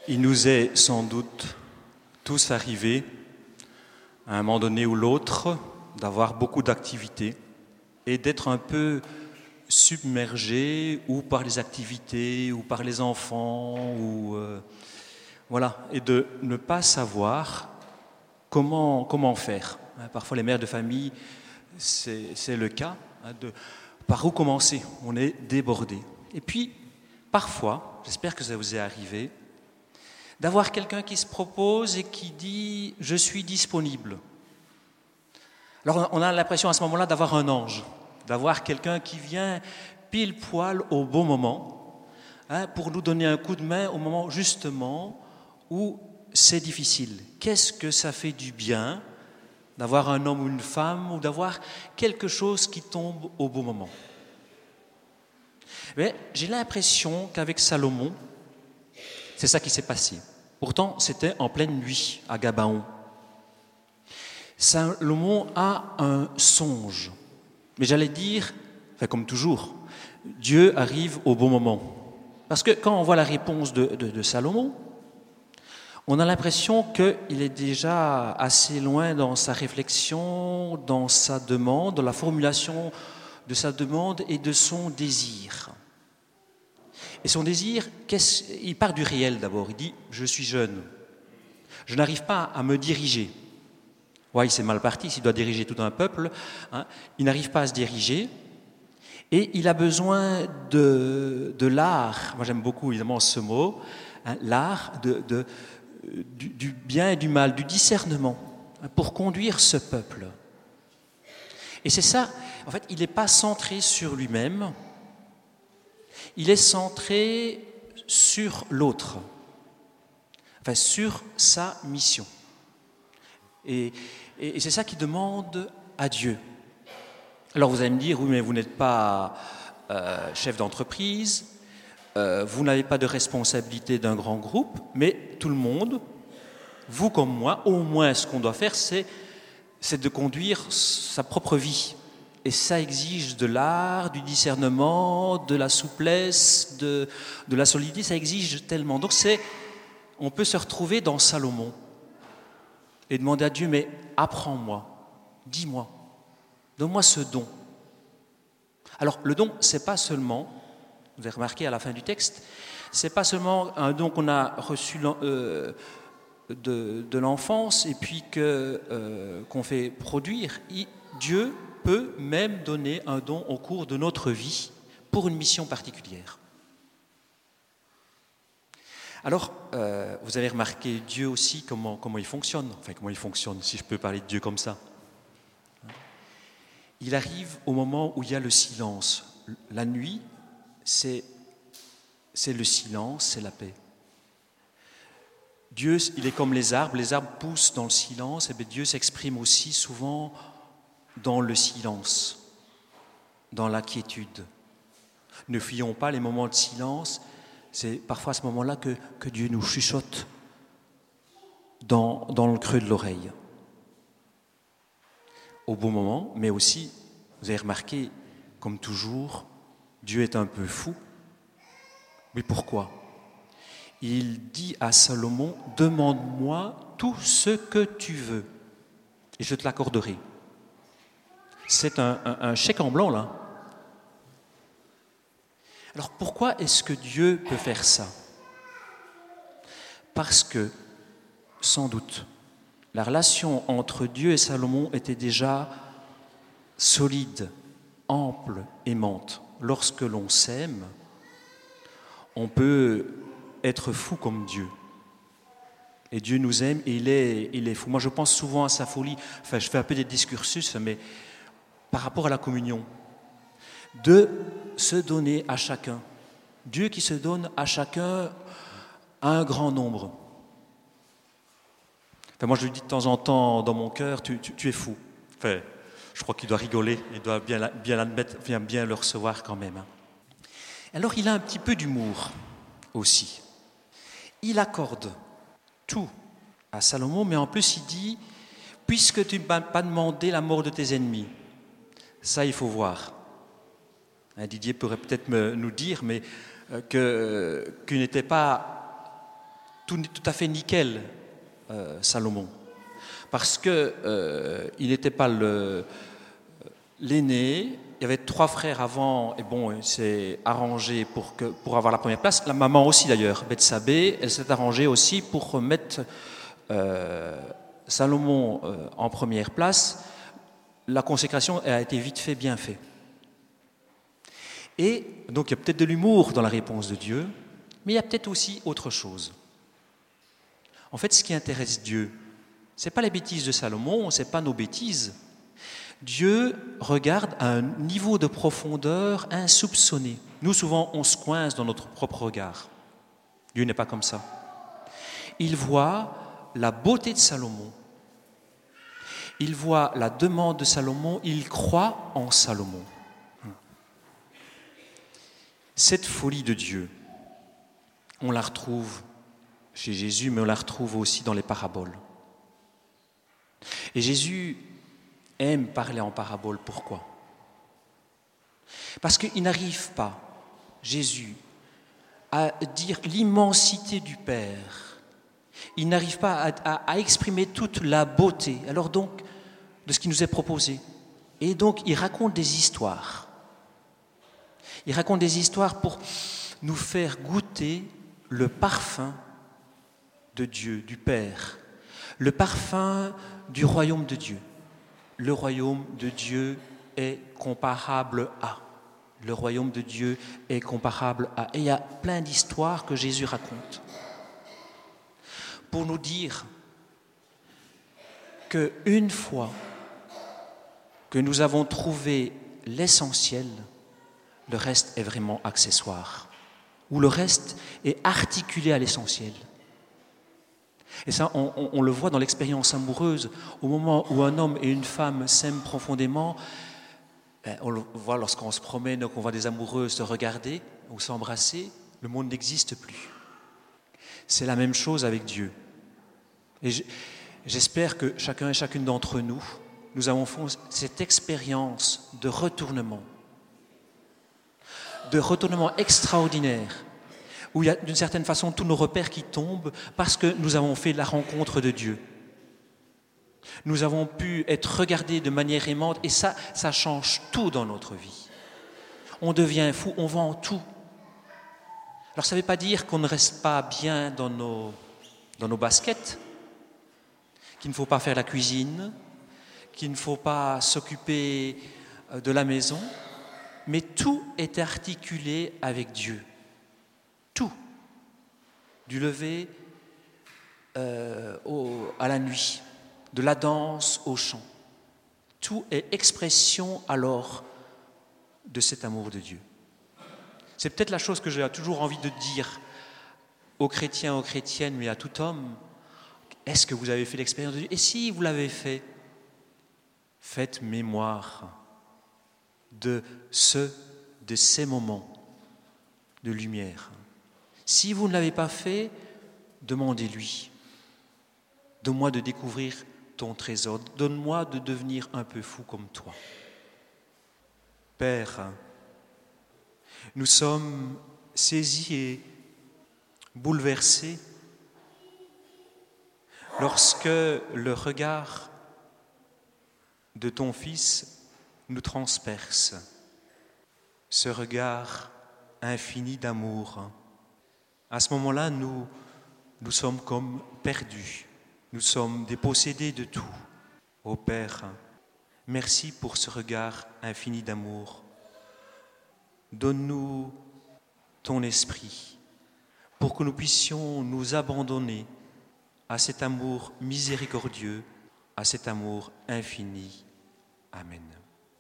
Il nous est sans doute tous arrivé, à un moment donné ou l'autre, d'avoir beaucoup d'activités et d'être un peu submergé ou par les activités ou par les enfants et de ne pas savoir comment faire. Parfois les mères de famille, c'est le cas, par où commencer, on est débordé. Et puis parfois, j'espère que ça vous est arrivé, d'avoir quelqu'un qui se propose et qui dit « je suis disponible ». Alors on a l'impression à ce moment-là d'avoir un ange, d'avoir quelqu'un qui vient pile poil au bon moment, pour nous donner un coup de main au moment justement où c'est difficile. Qu'est-ce que ça fait du bien d'avoir un homme ou une femme ou d'avoir quelque chose qui tombe au bon moment. Mais j'ai l'impression qu'avec Salomon, c'est ça qui s'est passé. Pourtant, c'était en pleine nuit à Gabaon. Salomon a un songe. Mais j'allais dire, comme toujours, Dieu arrive au bon moment. Parce que quand on voit la réponse de Salomon, on a l'impression qu'il est déjà assez loin dans sa réflexion, dans sa demande, dans la formulation de sa demande et de son désir. Et son désir, il part du réel d'abord. Il dit « je suis jeune, je n'arrive pas à me diriger ». Ouais, c'est mal parti, s'il doit diriger tout un peuple, il n'arrive pas à se diriger et il a besoin de l'art. Moi j'aime beaucoup évidemment ce mot, l'art du bien et du mal, du discernement, pour conduire ce peuple. Et c'est ça, en fait, il n'est pas centré sur lui-même, il est centré sur l'autre, enfin sur sa mission. Et c'est ça qu'il demande à Dieu. Alors vous allez me dire, oui, mais vous n'êtes pas chef d'entreprise, vous n'avez pas de responsabilité d'un grand groupe, mais tout le monde, vous comme moi, au moins ce qu'on doit faire, c'est de conduire sa propre vie. Et ça exige de l'art, du discernement, de la souplesse, de la solidité, ça exige tellement. Donc on peut se retrouver dans Salomon et demander à Dieu, mais apprends-moi, dis-moi, donne-moi ce don. Alors le don, c'est pas seulement, vous avez remarqué à la fin du texte, c'est pas seulement un don qu'on a reçu de l'enfance et puis qu'on fait produire. Dieu peut même donner un don au cours de notre vie pour une mission particulière. Alors, vous avez remarqué Dieu aussi, comment il fonctionne, si je peux parler de Dieu comme ça. Il arrive au moment où il y a le silence. La nuit, c'est le silence, c'est la paix. Dieu, il est comme les arbres poussent dans le silence, et bien Dieu s'exprime aussi souvent dans le silence, dans la quiétude. Ne fuyons pas les moments de silence, c'est parfois à ce moment-là que Dieu nous chuchote dans le creux de l'oreille. Au bon moment, mais aussi, vous avez remarqué, comme toujours, Dieu est un peu fou. Mais pourquoi ? Il dit à Salomon, « Demande-moi tout ce que tu veux, et je te l'accorderai. » C'est un chèque en blanc, là. Alors pourquoi est-ce que Dieu peut faire ça ? Parce que, sans doute, la relation entre Dieu et Salomon était déjà solide, ample, aimante. Lorsque l'on s'aime, on peut être fou comme Dieu. Et Dieu nous aime et il est fou. Moi, je pense souvent à sa folie. Enfin, je fais un peu des discursus, mais par rapport à la communion, de se donner à chacun. Dieu qui se donne à chacun à un grand nombre. Enfin, moi, je lui dis de temps en temps dans mon cœur, tu es fou. Enfin, je crois qu'il doit rigoler, il doit bien l'admettre, bien le recevoir quand même. Alors, il a un petit peu d'humour aussi. Il accorde tout à Salomon, mais en plus, il dit, puisque tu ne m'as pas demandé la mort de tes ennemis, ça, il faut voir. Didier pourrait peut-être nous dire, mais qu'il n'était pas tout à fait nickel, Salomon. Parce que il n'était pas l'aîné, il y avait 3 frères avant, et bon, il s'est arrangé pour avoir la première place. La maman aussi d'ailleurs, Bethsabée, elle s'est arrangée aussi pour mettre Salomon en première place. La consécration a été vite fait, bien fait. Et donc il y a peut-être de l'humour dans la réponse de Dieu, mais il y a peut-être aussi autre chose. En fait, ce qui intéresse Dieu, ce n'est pas les bêtises de Salomon, ce n'est pas nos bêtises. Dieu regarde à un niveau de profondeur insoupçonné. Nous, souvent, on se coince dans notre propre regard. Dieu n'est pas comme ça. Il voit la beauté de Salomon. Il voit la demande de Salomon. Il croit en Salomon. Cette folie de Dieu, on la retrouve chez Jésus, mais on la retrouve aussi dans les paraboles. Et Jésus aime parler en parabole. Pourquoi ? Parce qu'il n'arrive pas, Jésus, à dire l'immensité du Père. Il n'arrive pas à exprimer toute la beauté, alors donc, de ce qui nous est proposé. Et donc, il raconte des histoires. Il raconte des histoires pour nous faire goûter le parfum de Dieu, du Père, le parfum du royaume de Dieu. Le royaume de Dieu est comparable à. Le royaume de Dieu est comparable à. Et il y a plein d'histoires que Jésus raconte pour nous dire qu'une fois que nous avons trouvé l'essentiel, le reste est vraiment accessoire, ou le reste est articulé à l'essentiel. Et ça, on le voit dans l'expérience amoureuse, au moment où un homme et une femme s'aiment profondément, on le voit lorsqu'on se promène, qu'on voit des amoureux se regarder ou s'embrasser, le monde n'existe plus. C'est la même chose avec Dieu. Et j'espère que chacun et chacune d'entre nous, nous avons fait cette expérience de retournement extraordinaire, où il y a d'une certaine façon tous nos repères qui tombent parce que nous avons fait la rencontre de Dieu. Nous avons pu être regardés de manière aimante et ça change tout dans notre vie. On devient fou, on vend tout. Alors ça ne veut pas dire qu'on ne reste pas bien dans nos baskets, qu'il ne faut pas faire la cuisine, qu'il ne faut pas s'occuper de la maison, mais tout est articulé avec Dieu. Tout. Du lever à la nuit, de la danse au chant. Tout est expression alors de cet amour de Dieu. C'est peut-être la chose que j'ai toujours envie de dire aux chrétiens, aux chrétiennes, mais à tout homme. Est-ce que vous avez fait l'expérience de Dieu ? Et si vous l'avez fait, faites mémoire de ces moments de lumière. Si vous ne l'avez pas fait, demandez-lui. Donne-moi de découvrir ton trésor. Donne-moi de devenir un peu fou comme toi. Père, nous sommes saisis et bouleversés lorsque le regard de ton Fils nous transperce, ce regard infini d'amour. À ce moment-là, nous sommes comme perdus, nous sommes dépossédés de tout. Ô Père, merci pour ce regard infini d'amour. Donne-nous ton esprit pour que nous puissions nous abandonner à cet amour miséricordieux, à cet amour infini. Amen.